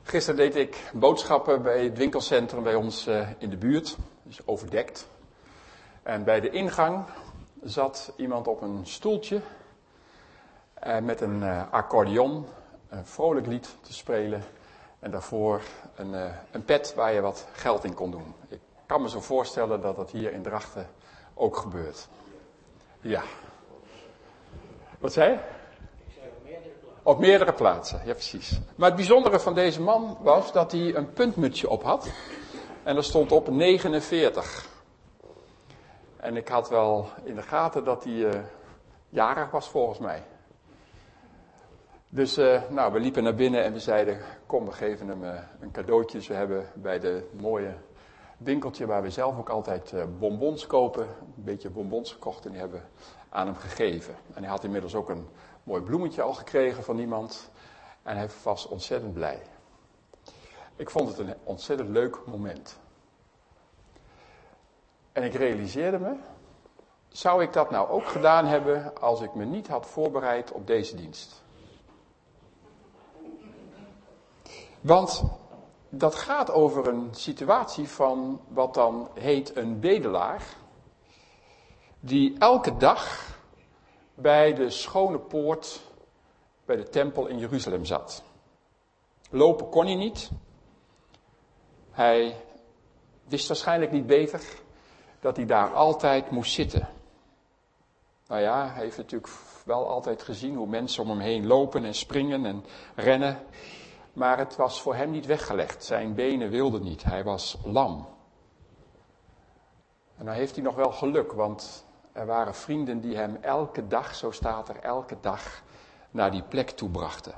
Gisteren deed ik boodschappen bij het winkelcentrum bij ons in de buurt. Dus overdekt. En bij de ingang zat iemand op een stoeltje met een accordeon, een vrolijk lied te spelen. En daarvoor een pet waar je wat geld in kon doen. Ik kan me zo voorstellen dat dat hier in Drachten ook gebeurt. Ja. Wat zei je? Op meerdere plaatsen, ja precies. Maar het bijzondere van deze man was dat hij een puntmutsje op had. En er stond op 49. En ik had wel in de gaten dat hij jarig was volgens mij. Dus we liepen naar binnen en we zeiden, kom we geven hem een cadeautje. Dus we hebben bij de mooie winkeltje waar we zelf ook altijd bonbons kopen, een beetje bonbons gekocht en die hebben we aan hem gegeven. En hij had inmiddels ook een mooi bloemetje al gekregen van iemand. En hij was ontzettend blij. Ik vond het een ontzettend leuk moment. En ik realiseerde me, zou ik dat nou ook gedaan hebben als ik me niet had voorbereid op deze dienst? Want dat gaat over een situatie van wat dan heet een bedelaar, die elke dag bij de schone poort bij de tempel in Jeruzalem zat. Lopen kon hij niet. Hij wist waarschijnlijk niet beter dat hij daar altijd moest zitten. Nou ja, hij heeft natuurlijk wel altijd gezien hoe mensen om hem heen lopen en springen en rennen. Maar het was voor hem niet weggelegd. Zijn benen wilden niet. Hij was lam. En dan heeft hij nog wel geluk, want er waren vrienden die hem elke dag, zo staat er, elke dag naar die plek toe brachten.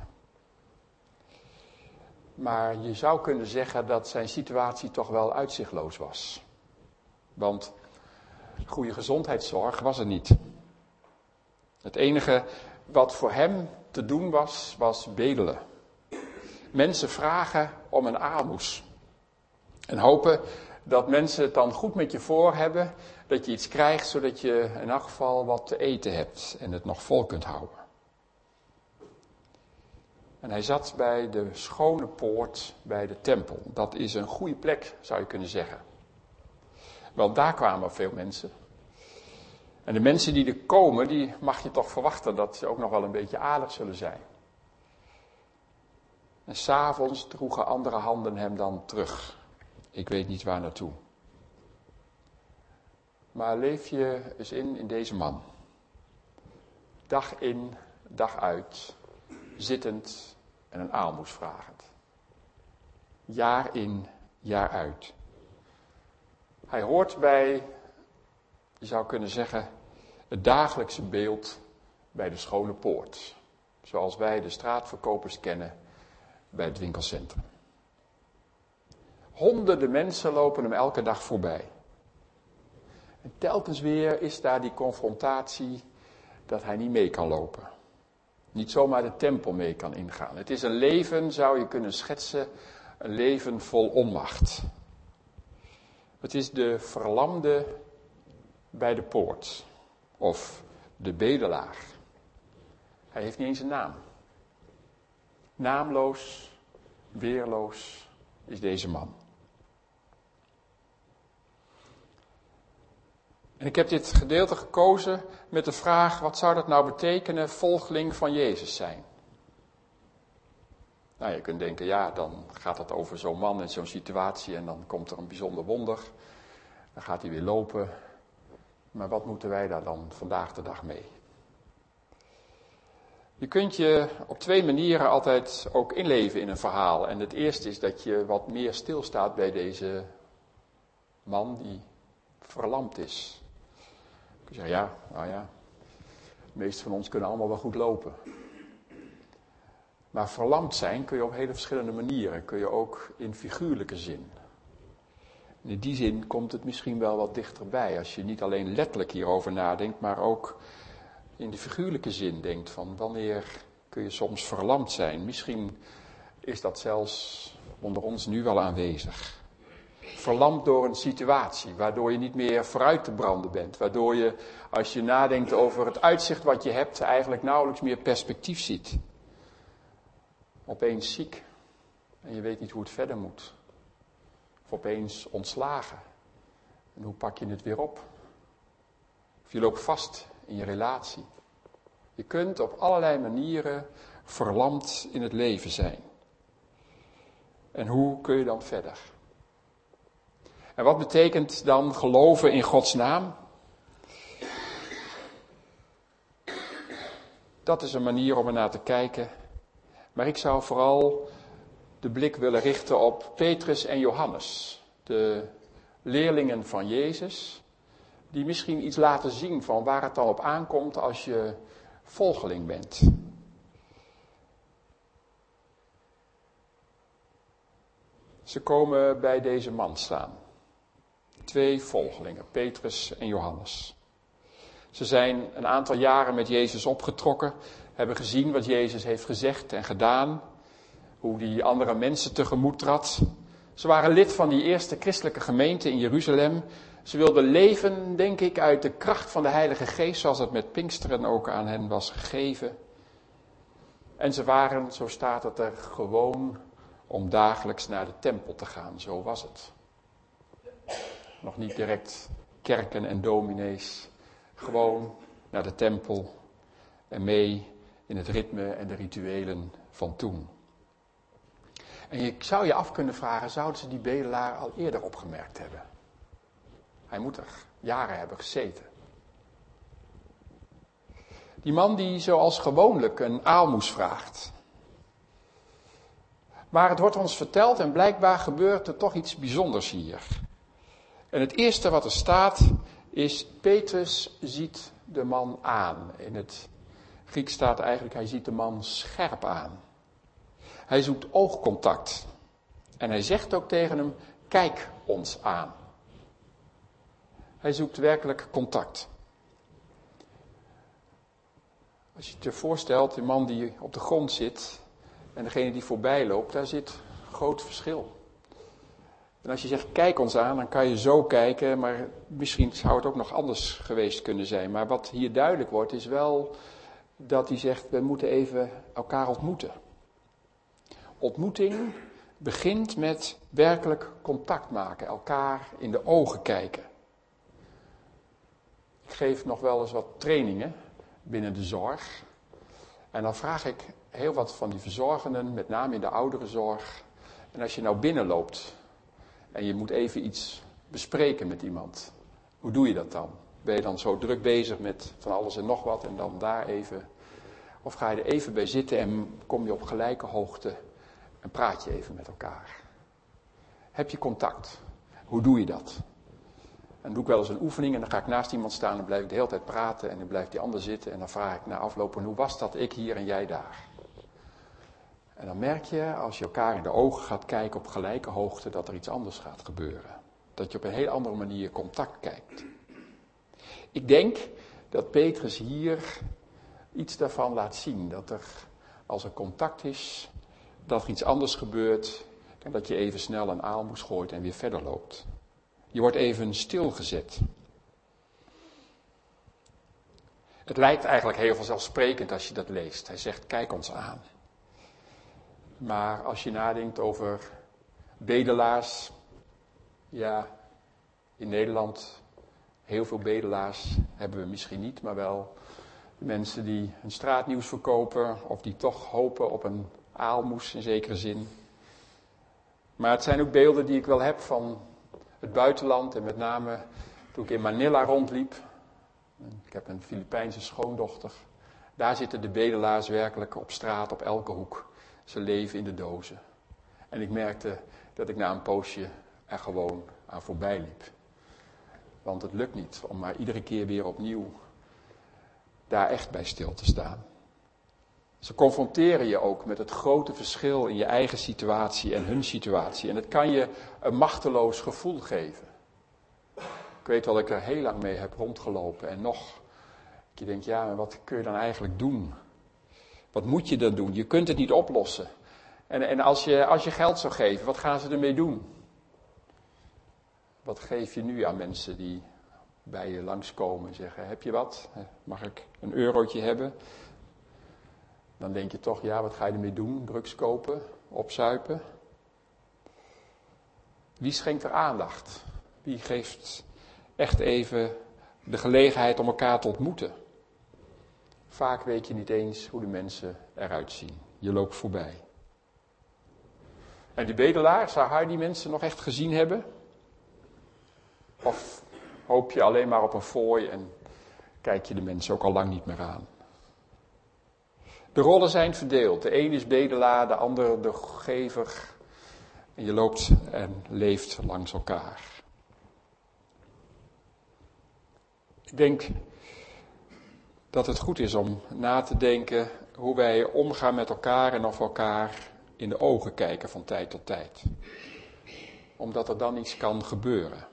Maar je zou kunnen zeggen dat zijn situatie toch wel uitzichtloos was. Want goede gezondheidszorg was er niet. Het enige wat voor hem te doen was, was bedelen. Mensen vragen om een aalmoes. En hopen dat mensen het dan goed met je voor hebben, dat je iets krijgt, zodat je in elk geval wat te eten hebt en het nog vol kunt houden. En hij zat bij de schone poort bij de tempel. Dat is een goede plek, zou je kunnen zeggen. Want daar kwamen veel mensen. En de mensen die er komen, die mag je toch verwachten dat ze ook nog wel een beetje aardig zullen zijn. En 's avonds droegen andere handen hem dan terug. Ik weet niet waar naartoe. Maar leef je eens in deze man. Dag in, dag uit, zittend en een aalmoes vragend. Jaar in, jaar uit. Hij hoort bij, je zou kunnen zeggen, het dagelijkse beeld bij de schone poort. Zoals wij de straatverkopers kennen bij het winkelcentrum. Honderden mensen lopen hem elke dag voorbij. En telkens weer is daar die confrontatie dat hij niet mee kan lopen. Niet zomaar de tempel mee kan ingaan. Het is een leven, zou je kunnen schetsen, een leven vol onmacht. Het is de verlamde bij de poort. Of de bedelaar. Hij heeft niet eens een naam. Naamloos, weerloos is deze man. En ik heb dit gedeelte gekozen met de vraag, wat zou dat nou betekenen, volgeling van Jezus zijn? Nou, je kunt denken, ja, dan gaat het over zo'n man en zo'n situatie en dan komt er een bijzonder wonder. Dan gaat hij weer lopen. Maar wat moeten wij daar dan vandaag de dag mee? Je kunt je op twee manieren altijd ook inleven in een verhaal. En het eerste is dat je wat meer stilstaat bij deze man die verlamd is. Je zegt, ja, nou ja, de meesten van ons kunnen allemaal wel goed lopen. Maar verlamd zijn kun je op hele verschillende manieren. Kun je ook in figuurlijke zin. En in die zin komt het misschien wel wat dichterbij. Als je niet alleen letterlijk hierover nadenkt, maar ook in de figuurlijke zin denkt van wanneer kun je soms verlamd zijn. Misschien is dat zelfs onder ons nu wel aanwezig. Verlamd door een situatie, waardoor je niet meer vooruit te branden bent. Waardoor je, als je nadenkt over het uitzicht wat je hebt, eigenlijk nauwelijks meer perspectief ziet. Opeens ziek, En je weet niet hoe het verder moet. Of opeens ontslagen. En hoe pak je het weer op? Of je loopt vast in je relatie. Je kunt op allerlei manieren verlamd in het leven zijn. En hoe kun je dan verder? En wat betekent dan geloven in Gods naam? Dat is een manier om er naar te kijken. Maar ik zou vooral de blik willen richten op Petrus en Johannes. De leerlingen van Jezus. Die misschien iets laten zien van waar het dan op aankomt als je volgeling bent. Ze komen bij deze man staan. 2 volgelingen, Petrus en Johannes. Ze zijn een aantal jaren met Jezus opgetrokken, hebben gezien wat Jezus heeft gezegd en gedaan, hoe die andere mensen tegemoet trad. Ze waren lid van die eerste christelijke gemeente in Jeruzalem. Ze wilden leven, denk ik, uit de kracht van de Heilige Geest, zoals het met Pinksteren ook aan hen was gegeven. En ze waren, zo staat het er, gewoon om dagelijks naar de tempel te gaan. Zo was het. Nog niet direct kerken en dominees. Gewoon naar de tempel en mee in het ritme en de rituelen van toen. En je zou je af kunnen vragen, zouden ze die bedelaar al eerder opgemerkt hebben? Hij moet er jaren hebben gezeten. Die man die zoals gewoonlijk een aalmoes vraagt. Maar het wordt ons verteld en blijkbaar gebeurt er toch iets bijzonders hier. En het eerste wat er staat is, Petrus ziet de man aan. In het Grieks staat eigenlijk, hij ziet de man scherp aan. Hij zoekt oogcontact. En hij zegt ook tegen hem, kijk ons aan. Hij zoekt werkelijk contact. Als je je voorstelt, de man die op de grond zit en degene die voorbij loopt, daar zit groot verschil. En als je zegt, kijk ons aan, dan kan je zo kijken, maar misschien zou het ook nog anders geweest kunnen zijn. Maar wat hier duidelijk wordt, is wel dat hij zegt, we moeten even elkaar ontmoeten. Ontmoeting begint met werkelijk contact maken, elkaar in de ogen kijken. Ik geef nog wel eens wat trainingen binnen de zorg. En dan vraag ik heel wat van die verzorgenden, met name in de ouderenzorg. En als je nou binnenloopt en je moet even iets bespreken met iemand, hoe doe je dat dan? Ben je dan zo druk bezig met van alles en nog wat en dan daar even? Of ga je er even bij zitten en kom je op gelijke hoogte en praat je even met elkaar? Heb je contact? Hoe doe je dat? En dan doe ik wel eens een oefening en dan ga ik naast iemand staan en dan blijf ik de hele tijd praten en dan blijft die ander zitten en dan vraag ik na afloop, hoe was dat, ik hier en jij daar? En dan merk je, als je elkaar in de ogen gaat kijken op gelijke hoogte, dat er iets anders gaat gebeuren. Dat je op een heel andere manier contact kijkt. Ik denk dat Petrus hier iets daarvan laat zien. Dat er, als er contact is, dat er iets anders gebeurt dan dat je even snel een aalmoes gooit en weer verder loopt. Je wordt even stilgezet. Het lijkt eigenlijk heel vanzelfsprekend als je dat leest. Hij zegt, kijk ons aan. Maar als je nadenkt over bedelaars, ja, in Nederland, heel veel bedelaars hebben we misschien niet, maar wel de mensen die een straatnieuws verkopen of die toch hopen op een aalmoes in zekere zin. Maar het zijn ook beelden die ik wel heb van het buitenland en met name toen ik in Manila rondliep. Ik heb een Filipijnse schoondochter. Daar zitten de bedelaars werkelijk op straat, op elke hoek. Ze leven in de dozen. En ik merkte dat ik na een poosje er gewoon aan voorbij liep. Want het lukt niet om maar iedere keer weer opnieuw daar echt bij stil te staan. Ze confronteren je ook met het grote verschil in je eigen situatie en hun situatie. En het kan je een machteloos gevoel geven. Ik weet wel dat ik er heel lang mee heb rondgelopen en nog. Je denkt, ja, maar wat kun je dan eigenlijk doen? Wat moet je dan doen? Je kunt het niet oplossen. En als je geld zou geven, wat gaan ze ermee doen? Wat geef je nu aan mensen die bij je langskomen en zeggen, heb je wat? Mag ik een eurotje hebben? Dan denk je toch, ja, wat ga je ermee doen? Drugs kopen? Opzuipen? Wie schenkt er aandacht? Wie geeft echt even de gelegenheid om elkaar te ontmoeten? Vaak weet je niet eens hoe de mensen eruit zien. Je loopt voorbij. En die bedelaar, zou hij die mensen nog echt gezien hebben? Of hoop je alleen maar op een fooi en kijk je de mensen ook al lang niet meer aan? De rollen zijn verdeeld. De een is bedelaar, de ander de gever. En je loopt en leeft langs elkaar. Ik denk dat het goed is om na te denken hoe wij omgaan met elkaar en of we elkaar in de ogen kijken van tijd tot tijd. Omdat er dan iets kan gebeuren.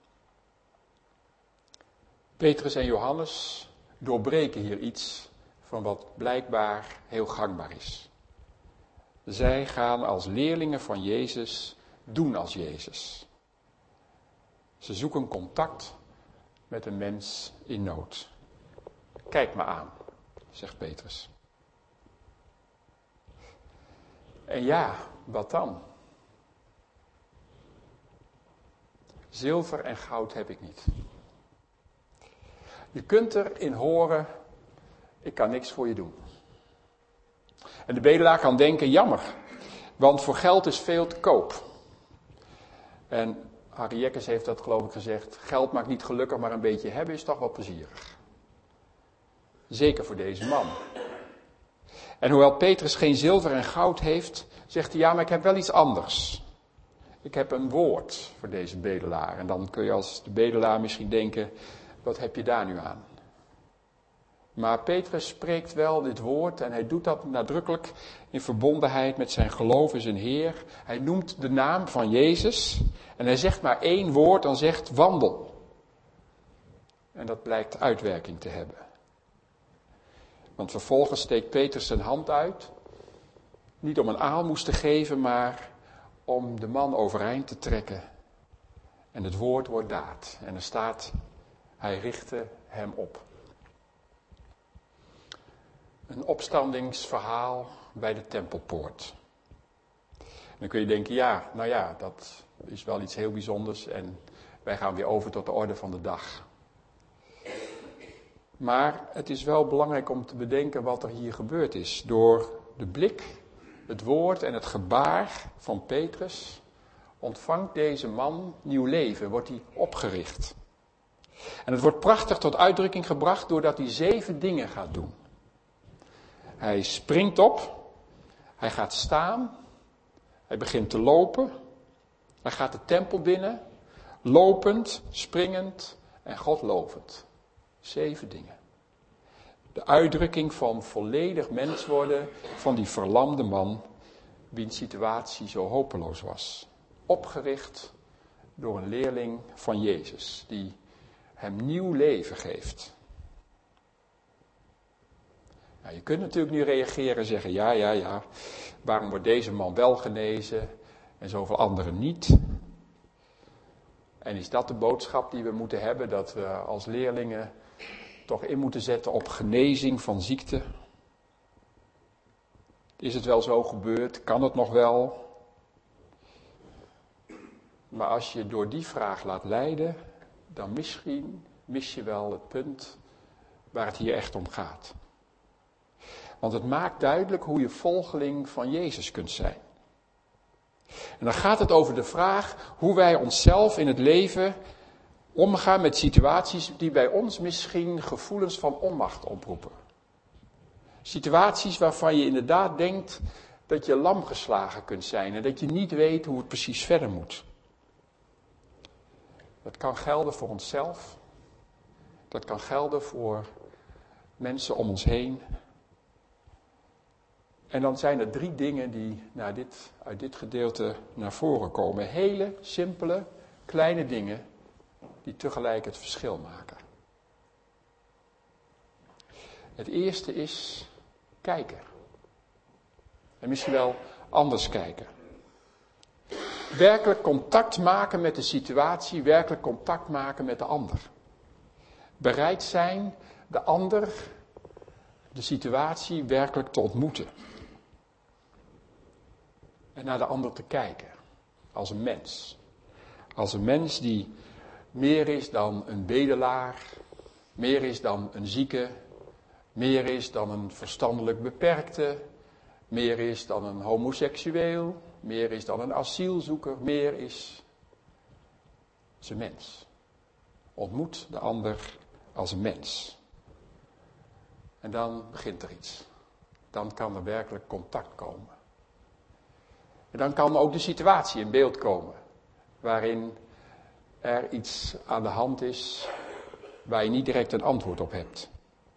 Petrus en Johannes doorbreken hier iets van wat blijkbaar heel gangbaar is. Zij gaan als leerlingen van Jezus doen als Jezus. Ze zoeken contact met een mens in nood. Kijk me aan, zegt Petrus. En ja, wat dan? Zilver en goud heb ik niet. Je kunt erin horen, ik kan niks voor je doen. En de bedelaar kan denken, jammer, want voor geld is veel te koop. En Harry Jekkers heeft dat geloof ik gezegd, geld maakt niet gelukkig, maar een beetje hebben is toch wel plezierig. Zeker voor deze man. En hoewel Petrus geen zilver en goud heeft, zegt hij, ja, maar ik heb wel iets anders. Ik heb een woord voor deze bedelaar. En dan kun je als de bedelaar misschien denken, wat heb je daar nu aan? Maar Petrus spreekt wel dit woord en hij doet dat nadrukkelijk in verbondenheid met zijn geloof in zijn Heer. Hij noemt de naam van Jezus en hij zegt maar één woord, dan zegt wandel. En dat blijkt uitwerking te hebben. Want vervolgens steekt Petrus zijn hand uit, niet om een aalmoes te geven, maar om de man overeind te trekken. En het woord wordt daad. En er staat, hij richtte hem op. Een opstandingsverhaal bij de tempelpoort. En dan kun je denken, ja, nou ja, dat is wel iets heel bijzonders en wij gaan weer over tot de orde van de dag. Maar het is wel belangrijk om te bedenken wat er hier gebeurd is. Door de blik, het woord en het gebaar van Petrus ontvangt deze man nieuw leven, wordt hij opgericht. En het wordt prachtig tot uitdrukking gebracht doordat hij 7 dingen gaat doen. Hij springt op, hij gaat staan, hij begint te lopen, hij gaat de tempel binnen, lopend, springend en God lovend. 7 dingen. De uitdrukking van volledig mens worden van die verlamde man, wiens situatie zo hopeloos was. Opgericht door een leerling van Jezus, die hem nieuw leven geeft. Nou, je kunt natuurlijk nu reageren en zeggen, ja, waarom wordt deze man wel genezen en zoveel anderen niet? En is dat de boodschap die we moeten hebben, dat we als leerlingen toch in moeten zetten op genezing van ziekte? Is het wel zo gebeurd? Kan het nog wel? Maar als je door die vraag laat leiden, dan misschien mis je wel het punt waar het hier echt om gaat. Want het maakt duidelijk hoe je volgeling van Jezus kunt zijn. En dan gaat het over de vraag hoe wij onszelf in het leven omgaan met situaties die bij ons misschien gevoelens van onmacht oproepen. Situaties waarvan je inderdaad denkt dat je lam geslagen kunt zijn en dat je niet weet hoe het precies verder moet. Dat kan gelden voor onszelf. Dat kan gelden voor mensen om ons heen. En dan zijn er 3 dingen die uit dit gedeelte naar voren komen. Hele, simpele, kleine dingen die tegelijk het verschil maken. Het eerste is kijken. En misschien wel anders kijken. Werkelijk contact maken met de situatie, werkelijk contact maken met de ander. Bereid zijn de ander, de situatie werkelijk te ontmoeten. En naar de ander te kijken, als een mens. Als een mens die meer is dan een bedelaar, meer is dan een zieke, meer is dan een verstandelijk beperkte, meer is dan een homoseksueel, meer is dan een asielzoeker, meer is een mens. Ontmoet de ander als een mens. En dan begint er iets. Dan kan er werkelijk contact komen. En dan kan ook de situatie in beeld komen, waarin er iets aan de hand is waar je niet direct een antwoord op hebt.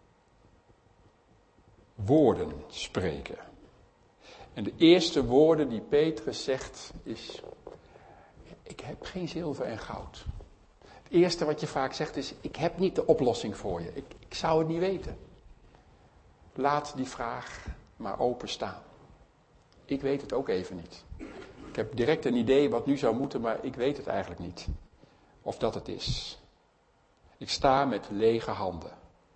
Woorden spreken. En de eerste woorden die Petrus zegt is: ik heb geen zilver en goud. Het eerste wat je vaak zegt is: ik heb niet de oplossing voor je. Ik zou het niet weten. Laat die vraag maar openstaan. Ik weet het ook even niet. Ik heb direct een idee wat nu zou moeten, maar ik weet het eigenlijk niet. Of dat het is. Ik sta met lege handen.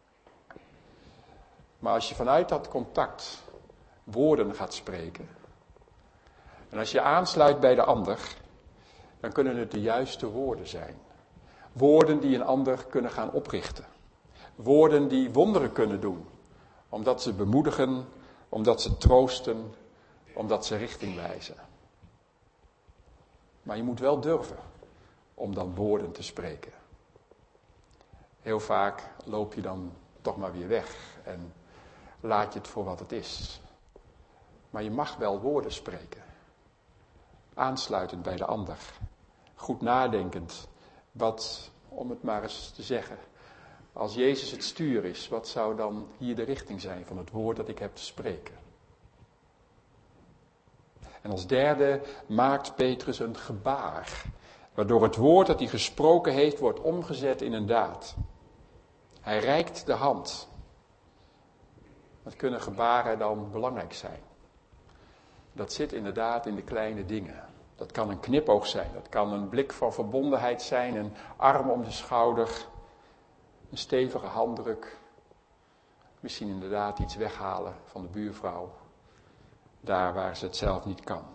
Maar als je vanuit dat contact woorden gaat spreken, en als je aansluit bij de ander, dan kunnen het de juiste woorden zijn. Woorden die een ander kunnen gaan oprichten. Woorden die wonderen kunnen doen. Omdat ze bemoedigen, omdat ze troosten, omdat ze richting wijzen. Maar je moet wel durven om dan woorden te spreken. Heel vaak loop je dan toch maar weer weg en laat je het voor wat het is. Maar je mag wel woorden spreken. Aansluitend bij de ander. Goed nadenkend. Wat, om het maar eens te zeggen, als Jezus het stuur is, wat zou dan hier de richting zijn van het woord dat ik heb te spreken? En als derde maakt Petrus een gebaar, waardoor het woord dat hij gesproken heeft wordt omgezet in een daad. Hij reikt de hand. Wat kunnen gebaren dan belangrijk zijn? Dat zit inderdaad in de kleine dingen. Dat kan een knipoog zijn, dat kan een blik van verbondenheid zijn, een arm om de schouder, een stevige handdruk. Misschien inderdaad iets weghalen van de buurvrouw, daar waar ze het zelf niet kan.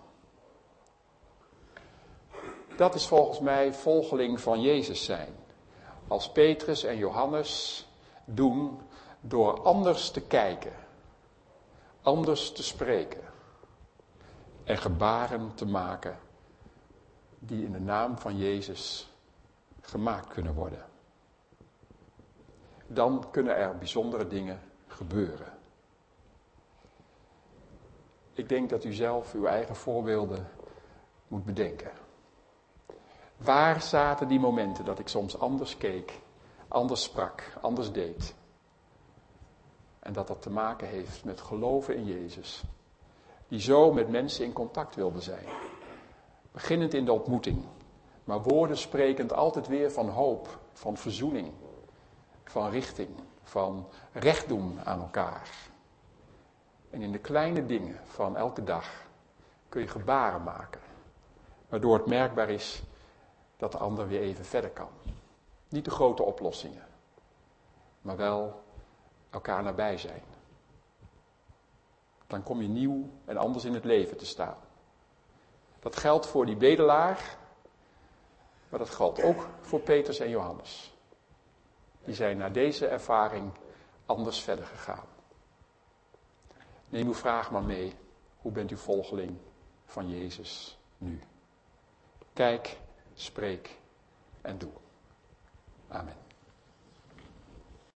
Dat is volgens mij volgeling van Jezus zijn. Als Petrus en Johannes doen door anders te kijken, anders te spreken en gebaren te maken die in de naam van Jezus gemaakt kunnen worden. Dan kunnen er bijzondere dingen gebeuren. Ik denk dat u zelf uw eigen voorbeelden moet bedenken. Waar zaten die momenten dat ik soms anders keek, anders sprak, anders deed? En dat te maken heeft met geloven in Jezus. Die zo met mensen in contact wilde zijn. Beginnend in de ontmoeting. Maar woorden sprekend altijd weer van hoop, van verzoening, van richting, van recht doen aan elkaar. En in de kleine dingen van elke dag kun je gebaren maken. Waardoor het merkbaar is dat de ander weer even verder kan. Niet de grote oplossingen, maar wel elkaar nabij zijn. Dan kom je nieuw en anders in het leven te staan. Dat geldt voor die bedelaar, maar dat geldt ook voor Petrus en Johannes. Die zijn na deze ervaring anders verder gegaan. Neem uw vraag maar mee. Hoe bent u volgeling van Jezus nu? Kijk, spreek en doe. Amen.